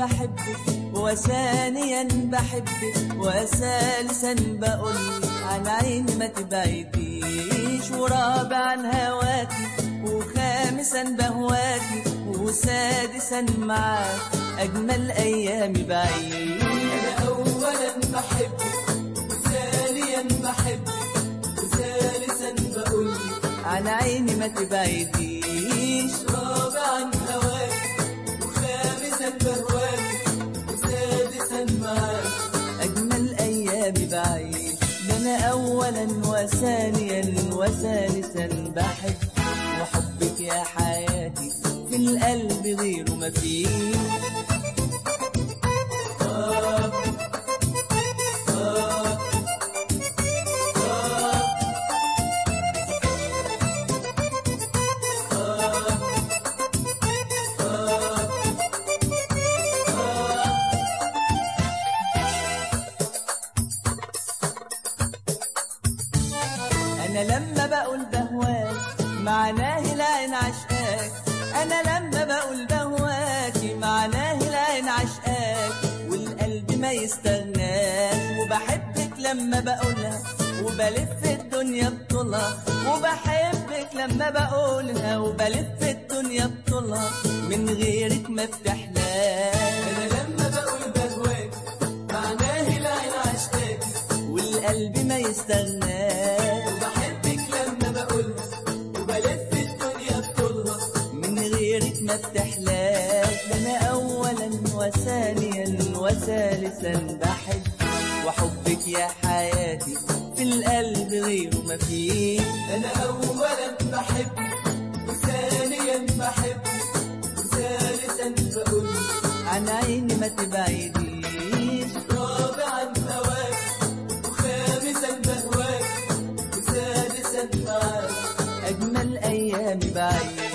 بحبك وثانيا بحبك وثالثا بقول عن عيني ما تبعديش، ورابعا هواكي وخامسا بهواكي وسادسا معاك أجمل أيامي بعيد. أنا أولا بحبك وثانيا بحبك وثالثا بقول عن عيني ما تبعديش، رابعا هواكي وخامسا بهواكي وسادسا معاك أجمل أيامي بعيد. ده أنا أولا وثانيا وثالثا بحب، وحبك يا حياتي في القلب غيره مفيش. أنا لما بقول بهواك معناه العين عشقاك، أنا لما بقول بهواكي معناه العين عشقاك، والقلب ما يستغناش. وبحبك لما بقولها وبلف الدنيا بطولها، وبحبك لما بقولها وبلف الدنيا بطولها، من غيرك ما بتحلاش. أنا لما بقول بهواك معناه العين عشقاك، والقلب ما يستغناش. وبحبك لما بقولها وبلف الدنيا بطولها، من غيرك ما بتحلاش. ده أنا أولا وثانيا وثالثا بحب، وحبك يا حياتي في القلب غيره مفيش. أنا أولا بحبك وثانيا بحبك وثالثا بقول عن عيني ما تبعديش، رابعا هواك وخامسا بهواك وسادسا معاك أجمل أيامي بعيد.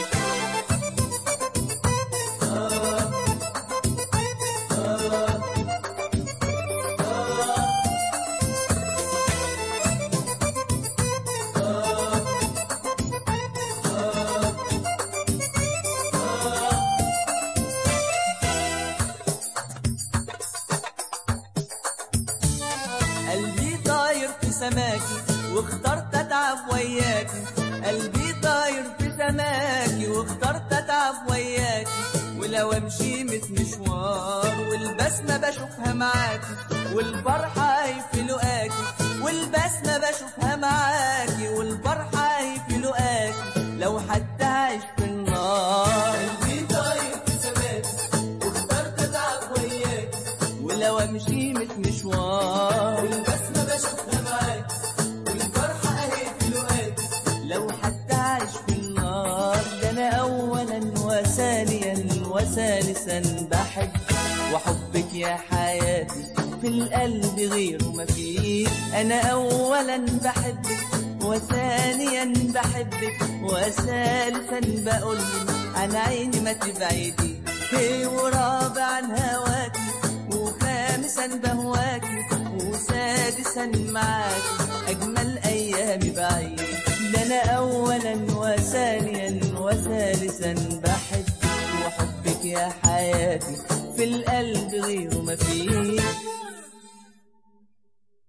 قلبي طاير في سماكي واخترت اتعب وياكي، قلبي طاير في سماكي واخترت اتعب وياكي، ولو امشي مشوار والبسمة بشوفها معاكي، والفرحة هي في لقاكي، والبسمة بشوفها معاكي، والفرحة هي في لقاكي، لو حتى عايش في النار. قلبي طاير في سماكي واخترت اتعب وياك، ولو امشي مشوار والبسمة بشوفها معاك، والفرحة اهي في لقاك، لو حتى عايش في النار. ده أنا أولا وثانيا وثالثا بحب، وحبك يا حياتي في القلب غيره مفيش. أنا أولا بحبك وثانيا بحبك وثالثا بقول عن عيني ما تبعدي، ورابعا هواكي وخامسا بهواكي وسادسا معاكي أجمل أيامي بعيد. ده أنا أولا وثانيا وثالثا بحب، وحبك يا حياتي في القلب غيره مفيش.